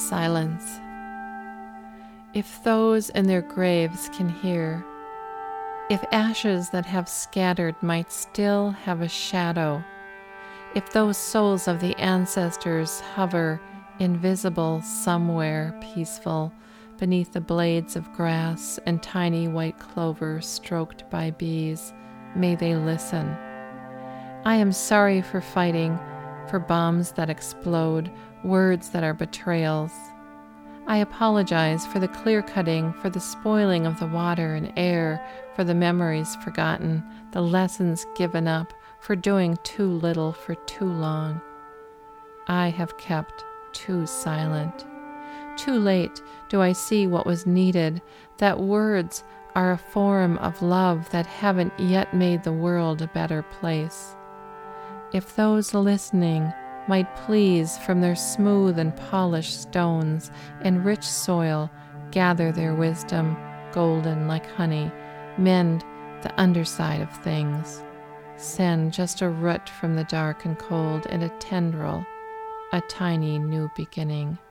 Silence. If those in their graves can hear, if ashes that have scattered might still have a shadow, if those souls of the ancestors hover invisible somewhere peaceful beneath the blades of grass and tiny white clover stroked by bees, may they listen. I am sorry for fighting, for bombs that explode, words that are betrayals. I apologize for the clear-cutting, for the spoiling of the water and air, for the memories forgotten, the lessons given up, for doing too little for too long. I have kept too silent. Too late do I see what was needed, that words are a form of love that haven't yet made the world a better place. If those listening might please from their smooth and polished stones and rich soil gather their wisdom, golden like honey, mend the underside of things, send just a root from the dark and cold and a tendril, a tiny new beginning.